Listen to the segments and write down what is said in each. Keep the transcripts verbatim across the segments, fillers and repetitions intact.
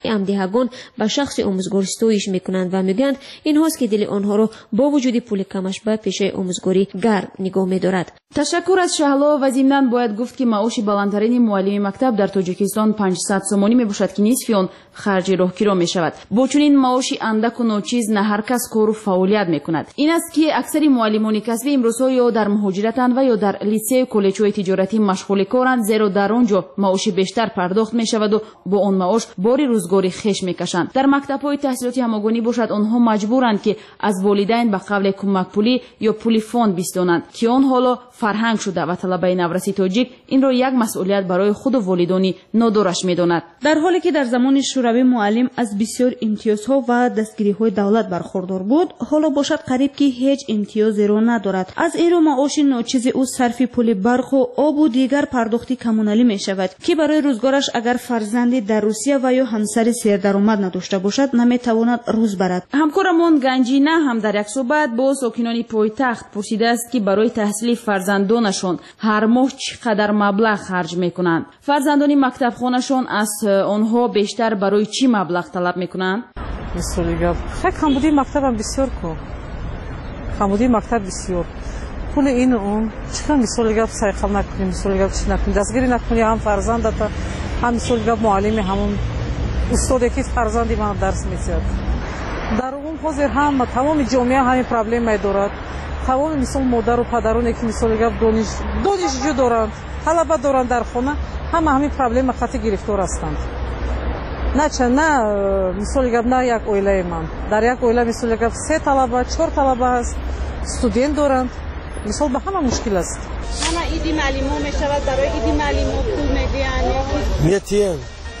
امدهگان به شخص آموزگار ستایش میکنند و میگویند این هاست که دل آنها را با وجود پول کمش به پیشه آموزگاری گرم نگاه می‌دارد. تشکر از شهلا و ضمناً باید گفت که معاش بلندترین معلم مکتب در تاجیکستان پانصد سومانی میباشد که نصف آن خرج راهگیرا میشود. با چنین معاشی اندک و ناچیز نه هر کس کار و فعالیت میکند. این است که اکثر معلمان کسبی امروزها یا در مهاجرتند و یا در لیسه و کالج‌های تجارتی مشغول کارند، زیرا در آنجا معاش بیشتر پرداخت میشود و با آن معاش بار روزگاری خش میکشند. در مکتب‌های تحصیلاتی همگانی باشد آنها مجبورند که از والدین به قبل کمک پولی یا پولی فاند بستانند که آن حالا فرهنگ شده و طلبه نورسی تاجیک این را یک مسئولیت برای خود و والدانی نادرش می‌داند. در حالی که در زمان شوروی معلم از بسیار امتیازها و دستگیری‌های دولت برخوردار بود، حالا باشد قریب که هیچ امتیازی را ندارد. از این رو معاش ناچیز او صرف پول برق و آب و دیگر پرداختی کمونالی می‌شود که برای روزگارش اگر فرزندی در روسیه و یا همسر سردرآمد نداشته باشد نمی‌تواند روز برد. همکارمان گنجینه هم در یک صحبت با ساکنان پایتخت پرسیده است که برای تحصیل فرزندانشان هر ماه چقدر مبلغ خرج میکنند. فرزندان مکتب خانشان از آنها بیشتر برای چی مبلغ طلب میکنند؟ مثالی گپ خیلی کمبودی مکتب هم بسیار کو کمبودی مکتب بسیار پول این اون چقدر مثالی گپ سایقل نکنیم، مثالی گپ چی نکنیم، دستگیری نکنیم، هم فرزندت هم مثالی گپ معلم همون استاد که فرزندی من درس می‌دهد. در اون حاضر هم تمام جامعه همین پرابلم دارد. تمام مثال مادر و پدرانی که مثال گپ دانش دانشجو دارند، طلبه دارند در خانه، همه همین پرابلم خاطر گرفتار هستند. نه چه نه مثال گپ نه یک اویله من در یک اویله مثال گپ سه طلبه چهار طلبه است، استودنت دارند، مثال به همه مشکل است. همه ایدی معلمو میشود، برای ایدی معلمو پول میدین میتین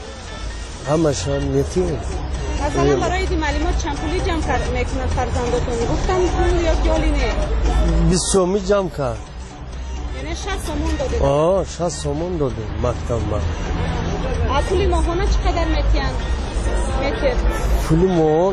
همش هم میتین. مثلا برای ایدی معلومات چند پولی جمع کرد میکنن فرزندتون؟ گفتم پول یا جالی نه؟ بیست سومی جمع کرد. یعنی شصت سومون داده؟ آه شصت سومون داده مکتب من. آه پولی ماهانه چقدر میتین؟ میتر؟ پولی ماهان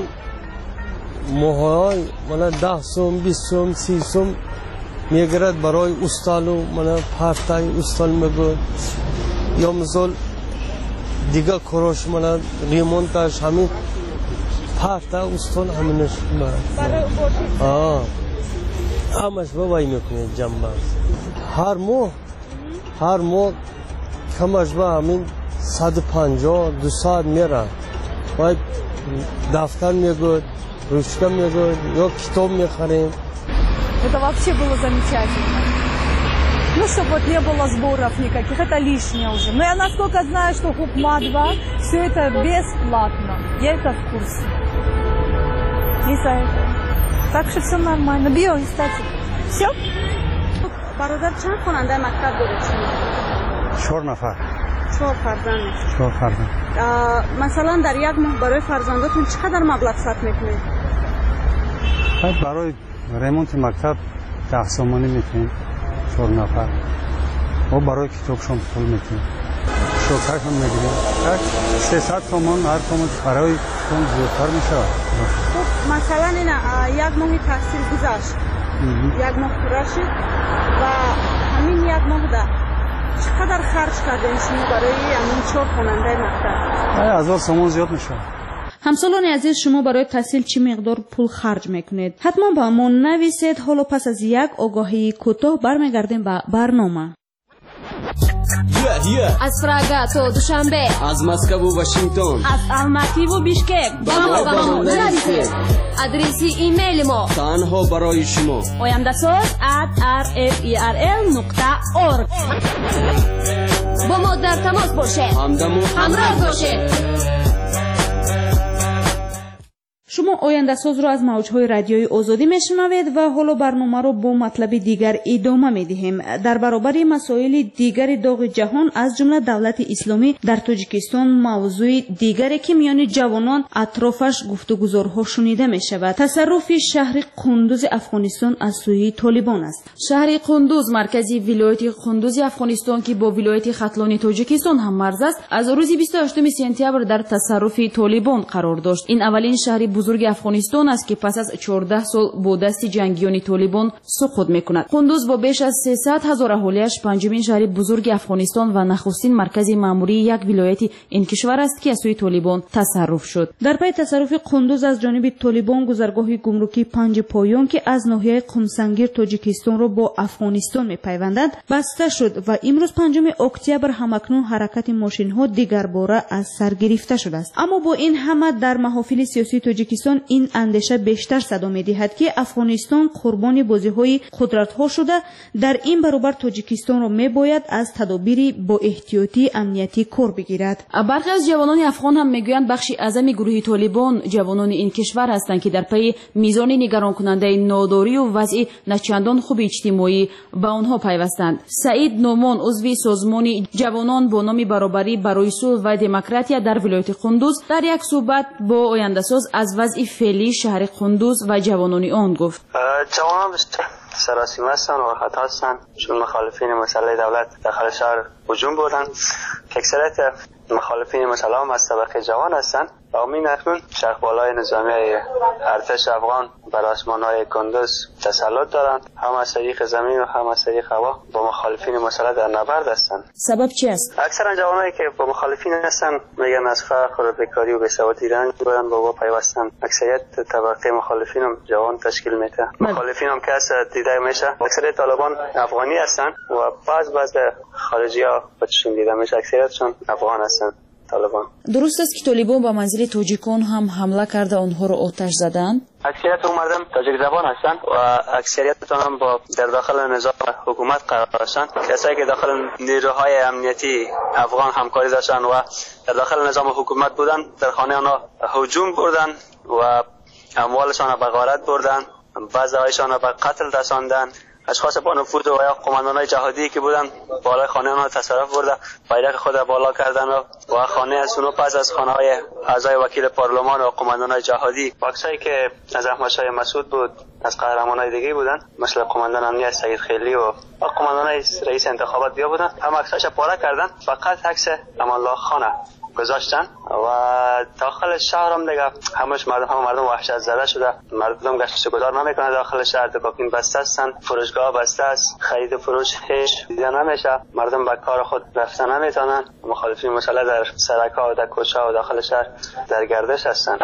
ماهای من ده سوم بیست سوم سی سوم میگرد برای استالو من پرتای استال میگه یا مثال دیگه کاراش من ریمونتاش همین پرتا استال همینش برای آه همش بابایی میکنه جنبه هر ماه هر ماه کمش با همین صد و پنجاه دو ساعت میره باید دفتر میگود ручка میگود یا کتاب میخریم. Это вообще было замечательно. Ну, чтобы вот не было сборов никаких, это лишнее уже. Но я насколько знаю, что Хукма два, все это бесплатно. Я это в курсе. И за это. Так что все нормально. Био, кстати. Все? برادر چند خواننده مکتب دارید شما؟ چهار نفر. چهار فرزند. چهار فرزند. مثلا در یک ماه برای فرزنداتون چقدر مبلغ صرف میکنید؟ برای ریمونت مکتب ده سومانی میکنیم. چهار نفر و برای کتابشون پول میتیم شوکر هم میگیریم سیصد تومان هر تومان برای اون زیادتر میشه. خب مثلا این یک ماه تحصیل گذشت یک ماه پوره شد و همین یک ماه ده چقدر خرج کردین شما برای همین چهار خواننده مکتب؟ هزار تومان زیاد میشه. همسالان عزیز شما برای تحصیل چی مقدار پول خرج میکنید؟ حتما با ما نویسید. حالا پس از یک آگاهی کوتاه برمیگردیم به برنامه. Yeah, yeah. از پراگ تا دوشنبه، از مسکو و واشنگتن، از الماتی و بیشکک، با ما با ما نویسید. آدرس ایمیل ما تنها برای شما oyandasöz at r f e r l nokta org. با ما در تماس باشه، همدم و همراه باشه. شما آینده ساز را از موجهای رادیوی آزادی میشنوید و حالا برنامه را با مطلب دیگر ادامه میدهیم. در برابر مسائل دیگر داغ جهان از جمله دولت اسلامی در تاجیکستان موضوع دیگری که میان جوانان اطرافش گفتگوزارها شنیده می شود. تصرف شهر قندوز افغانستان از سوی طالبان است. شهر قندوز مرکزی ولایت قندوز افغانستان که با ولایت ختلان تاجیکستان هم مرز است، از روز بیست و هشتم سپتامبر در تصرف طالبان قرار داشت. این اولین شهر بزرگ بزرگ افغانستان است که پس از چهارده سال با دست جنگیان طالبان سقوط میکند. قندوز با بیش از سیصد هزار اهالیش پنجمین شهر بزرگ افغانستان و نخستین مرکز مأموری یک ولایت این کشور است که از سوی طالبان تصرف شد. در پی تصرف قندوز از جانب طالبان گذرگاه گمرکی پنج پایان که از ناحیه قمسنگیر تاجیکستان را با افغانستان میپیوندد بسته شد و امروز پنجم اکتبر همکنون حرکت ماشین ها دیگر باره از سر گرفته شده است. اما با این همه در محافل سیاسی تاجیکستان این اندیشه بیشتر صدا میدهد که افغانستان قربانی بازی های قدرت ها شده. در این برابر تاجیکستان را میباید از تدابیر با احتیاطی امنیتی کار بگیرد. برخی از جوانان افغان هم میگویند بخشی اعظم گروه طالبان جوانان این کشور هستند که در پی میزان نگران کننده ناداری و وضع نچندان خوب اجتماعی به آنها پیوستند. سعید نومان عضو سازمان جوانان با نام برابری برای صلح و دموکراسی در ولایت قندوز در یک صحبت با آینده ساز از وضع فعلی شهر قندوز و جوانان آن گفت. جوانان سراسیمه هستند و خطا هستند چون مخالفین مسئله دولت داخل شهر هجوم بردند که اکثریت مخالفین مسئله هم از طبقه جوان هستند و امین اکنون شرقبالای نظامی ارتش افغان بر آسمان‌های کندوز تسلط دارند، هم از طریق زمین و هم از طریق هوا با مخالفین مسئله در نبرد هستند. سبب چی است؟ اکثرا جوانایی که با مخالفین هستند میگن از فقر و بیکاری و بی‌سوادی رنج بردن با پیوستن. اکثریت طبقه مخالفین هم جوان تشکیل میده. مخالفین هم که از دیده میشه اکثریت طالبان افغانی هستند و بعض بعض خارجی‌ها بچشون دیده میشه اکثریتشون افغان هستند. طالبان. درست است که طالبان با منزل تاجیکان هم حمله کرده آنها را آتش زدند؟ اکثریت اون مردم تاجیک زبان هستند و اکثریتشون هم با در داخل نظام حکومت قرار داشتند. کسایی که داخل نیروهای امنیتی افغان همکاری داشتند و در داخل نظام حکومت بودند در خانه آنها هجوم بردند و اموالشان را به غارت بردند، بعضی‌هایشان را به قتل رساندند. اشخاص با نفوذ و یا قماندان‌های جهادی که بودن بالای خانه آنها تصرف برده بیرق خود را بالا کردن و و خانه از اونو پس از خانه‌های اعضای وکیل پارلمان و قماندان‌های جهادی بخشایی که از احمدشاه مسعود بود از قهرمان‌های دیگه بودن مثل قماندان امنیت سید خیلی و قماندان‌های رئیس انتخابات بیا بودن هم عکسش پاره کردن فقط عکس امان الله خانه گذاشتن و داخل شهر هم دیگه همش مردم هم مردم وحشت زده شده، مردم گشت گذار نمیکنه داخل شهر، دکاکین بسته هستن، فروشگاه بسته است، خرید و فروش هیچ دیده نمیشه، مردم به کار خود رفتن نمیتونن، مخالفین مسئله در سرک‌ها و در کوچه‌ها و داخل شهر در گردش هستن.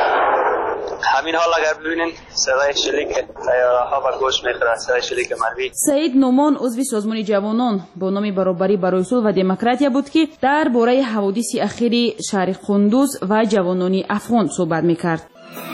همین حال اگر ببینین صدای شلیک طیاره‌ها و گوش میخوره، صدای شلیک مرمی. سعید نومان عضو سازمان جوانان با نام برابری برای صلح و دموکراسی بود که در باره حوادث اخیر شهر قندوز و جوانان افغان صحبت میکرد.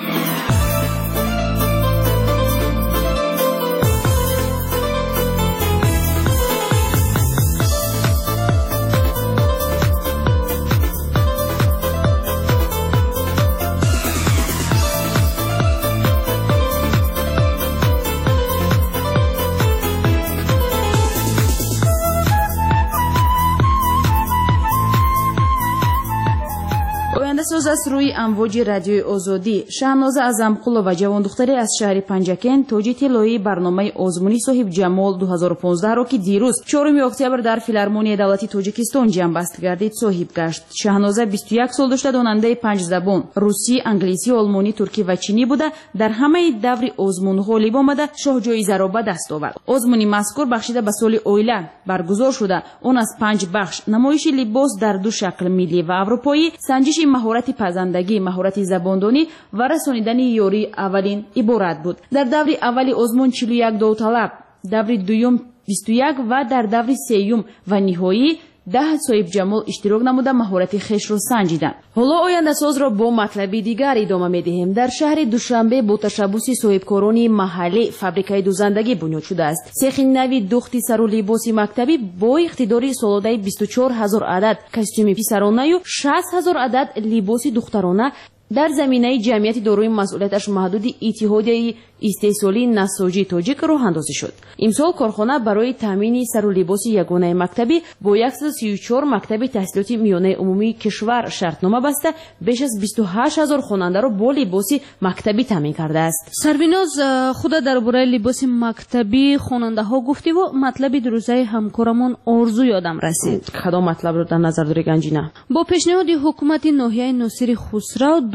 ساز از روی امواج رادیوی آزادی شهناز اعظمقلو و جوان دختری از شهر پنجکن توجی طلایی برنامه آزمونی صاحب جمال دو هزار و پانزده را که دیروز چهارم اکتبر در فیلارمونی دولتی تاجیکستان جنبست گردید صاحب گشت. شهناز بیست و یک سال داشته، داننده پنج زبان روسی، انگلیسی، آلمانی، ترکی و چینی بوده. در همه دور آزمون غالب آمده شاه جایزه را به دست آورد. آزمونی مذکور بخشیده به سال اویله برگزار شده. اون از پنج بخش نمایش لباس در دو شکل ملی و اروپایی، سنجش مهارت پزندگی، مهارت زباندانی و رسانیدن یاری اولین عبارت بود. در دور اولی آزمون چهل و یک داوطلب، دور دوم بیست و یک و در دور سوم و نهایی ده صاحب جمال اشتراک نموده مهارت خویش را سنجیدند. حالا آینده ساز را با مطلبی دیگر ادامه می‌دهیم. در شهر دوشنبه با تشبث صاحبکاران محلی فابریکای دوزندگی بنیاد شده است. سیخ نوی دوختی سر و لباس مکتبی با اقتدار سالانه بیست و چهار هزار عدد کاستوم پسرانه و شصت هزار عدد لباس دخترانه در زمینه جمعیت دارای مسئولیتش محدود اتحادیه استحصالی نساجی تاجیک راه اندازی شد. امسال کارخانه برای تامین سر و لباس یگانه مکتبی با صد و سی و چهار مکتب تحصیلاتی میانه عمومی کشور شرطنامه بسته بیش از بیست و هشت هزار خواننده را با لباس مکتبی تامین کرده است. سربیناز خود درباره لباس مکتبی خواننده ها گفتی و مطلب دروزه همکارمون آرزو یادم رسید. کدام مطلب رو در نظر داری گنجینه؟ با پیشنهاد حکومت ناحیه ناصر خسرو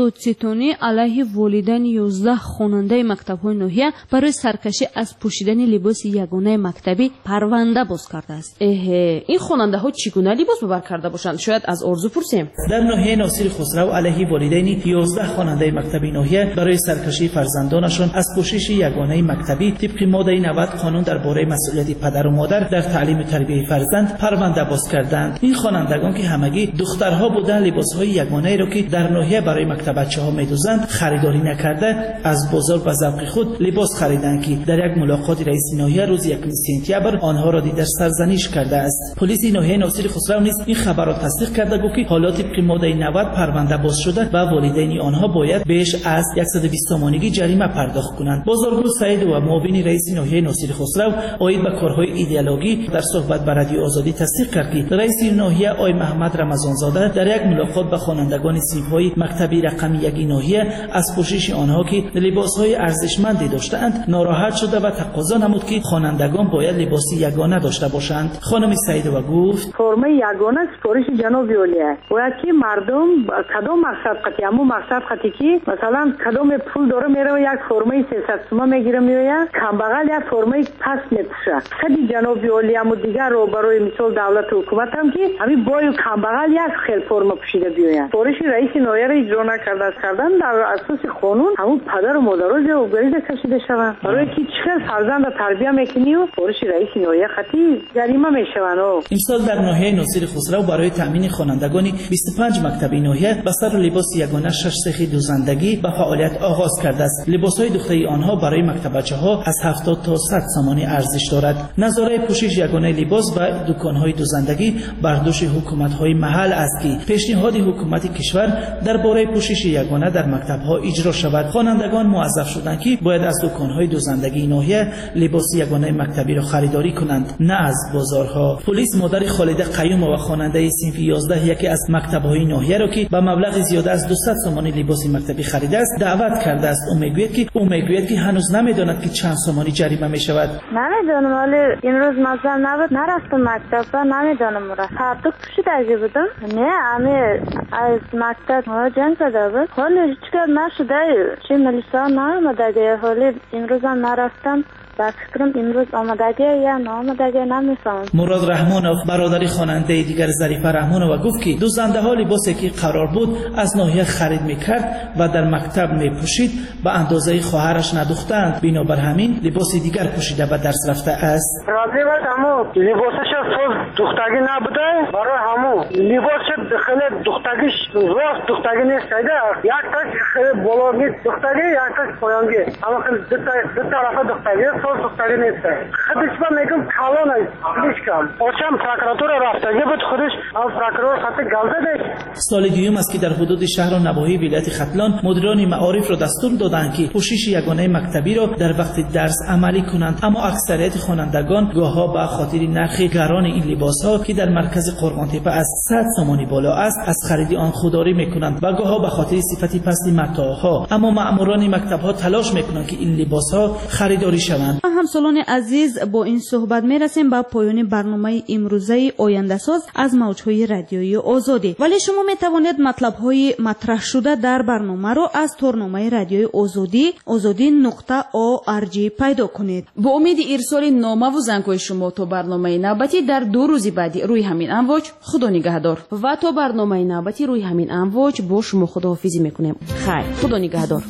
دادستانی علیه والدین یازده خواننده مکتب‌های ناحیه برای سرکشی از پوشیدن لباس یگانه مکتبی پرونده باز کرده است. این خواننده‌ها چگونه لباس بر کرده باشند؟ شاید از آرزو پرسیم. در ناحیه ناصر خسرو علیه والدین یازده خواننده مکتبی ناحیه برای سرکشی فرزندانشان از پوشش یگانه مکتبی طبق ماده نود قانون درباره مسئولیت پدر و مادر در تعلیم و تربیت فرزند پرونده باز کردند. این خوانندگان که همگی دخترها بودند لباس‌های یگانه را که در ناحیه برای مکتب بچه‌ها می‌دوزند خریداری نکرده از بازار به ذوق خود لباس خریدند که در یک ملاقات رئیس ناحیه روز یکم سپتامبر آنها را دیگر سرزنش کرده است. پلیس ناحیه ناصر خسرو نیز این خبر را تصدیق کرده گفت که حالا طبق ماده نود پرونده باز شده و والدین آنها باید بیش از صد و بیست تومانی جریمه پرداخت کنند. بازارگو سعید و معاون رئیس ناحیه ناصر خسرو آید به کارهای ایدئولوژی در صحبت با رادیو آزادی تصدیق کرد که رئیس ناحیه آقای محمد رمضان زاده در یک ملاقات با خوانندگان صنف‌های مکتبی رقم یک ناحیه از پوشش آنها که لباس‌های ارزشمندی داشتند ناراحت شده و تقاضا نمود که خوانندگان باید لباس یگانه داشته باشند. خانم سعیدова گفت فرم یگانه سفارش جناب اولیه باید که مردم کدام مقصد قطعی اما مقصد قطعی که مثلا کدام پول داره میره یک فرمه سیصد تومان میگیره میآید کمبغل یک فرمه پس میپوشه خیلی جناب اولیه اما دیگر رو برای مثال دولت و حکومت هم که همین بای و کمبغل یک خیل فرمه پوشیده بیاید. سفارش رئیس ناحیه را اجرا نکرده از کردن در اساس قانون همون پدر و مادرها جوابداری کشیده شوند برای که چه فرزند تربیت میکنی و سفارش رئیس ناحیه خطی جریمه میشوند. امسال در ناحیه ناصر خسرو برای تامین خوانندگان بیست و پنج مکتب ناحیه به سر لباس یگانه شش سخی دوزندگی به فعالیت آغاز کرده است. لباس‌های دختری آنها برای مکتب بچه‌ها از هفتاد تا صد تومانی ارزش دارد. نظاره پوشش یگانه لباس و دکان‌های دوزندگی بر دوش حکومت‌های محل است که پیشنهاد حکومت کشور درباره پوشش یگانه در مکتب‌ها اجرا شود. خوانندگان موظف شدند که باید از دکان‌های دوزندگی ناحیه لباس یگانه مکتبی را خریداری کنند نه از بازارها. پلیس مادر خالده قیوم و خواننده صنف یازده یکی از مکتب‌های ناحیه را که با مبلغ زیاده از دویست تومان لباس مکتبی خریده است دعوت کرده است. او میگوید که او میگوید که هنوز نمیداند که چند تومانی جریمه میشود. نمیدونم ولی امروز مثلا نبود نرفتم مکتب نمیدونم را فردا پوشیده بودم نه همه از مکتب ها جنگ زده بود حالی هیچکار نشده چه ملیسا نامده حالی امروز هم نرفتم و فکرم امروز آمدگی یا نامدگی نمیفهم. مراد رحمانوف برادر خواننده دیگر ظریفه رحمانوف گفت که دوزنده ها لباسی که قرار بود از ناحیه خرید میکرد و در مکتب میپوشید به اندازه خواهرش ندوختند بنابر همین لباس دیگر پوشیده به درس رفته است. راضی بود اما لباسش سوز دختگی نبوده برای همو لباس خیلی دختگیش راست دختگی نیست یک تاش خیلی بلوگی دختگی یک تاش پایانگی اما خیلی دو طرف دختگی دختری نیست. خودش با میگم کالون است. خودش کم. اوچم پروکراتور رفتگی بود خودش از پروکرور خط گلده داشت. سال دیوم است که در حدود شهر و نواحی ولایت ختلان مدیران معارف را دستور دادند که پوشش یگانه مکتبی را در وقت درس عملی کنند اما اکثریت خوانندگان گاهها به خاطر نرخ گران این لباس‌ها که در مرکز قرغانتپه از صد تومانی بالا است از خرید آن خودداری میکنند و گاهها به خاطر صفت پست متاعها اما مأموران مکتب‌ها تلاش میکنند که این لباس‌ها خریداری شوند. همسالان عزیز با این صحبت میرسیم به پایان برنامه امروزه آینده ساز از موجهای رادیویی آزادی. ولی شما میتوانید مطلب های مطرح شده در برنامه رو از تورنمه رادیوی آزادی آزادی نقطه او ار جی پیدا کنید. با امید ارسال نامه و زنگ‌های شما تا برنامه نوبتی در دو روز بعدی روی همین امواج خدا نگهدار و تا برنامه نوبتی روی همین امواج با شما خداحافظی میکنیم. خیر خدا نگهدار.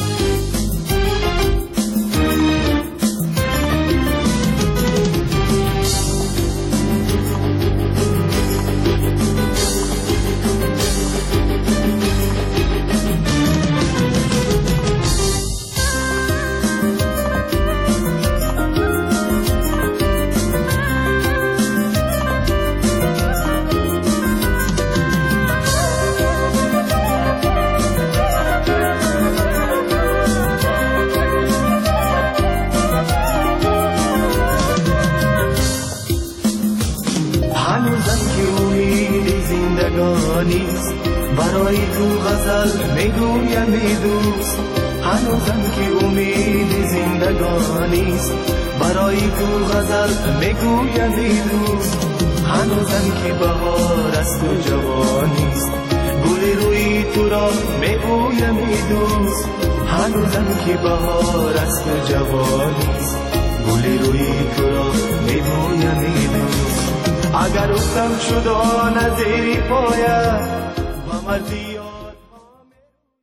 برای تو غزل میگویم ای دوست هنوزم که امید زندگانیست برای تو غزل میگویم ای دوست هنوزم که بهار است و جوانیست گل روی تو را میگویم ای دوست هنوزم که بهار است و جوانیست گل روی تو را میگویم ای دوست اگر افتم شد آن زیر پایت و مرزی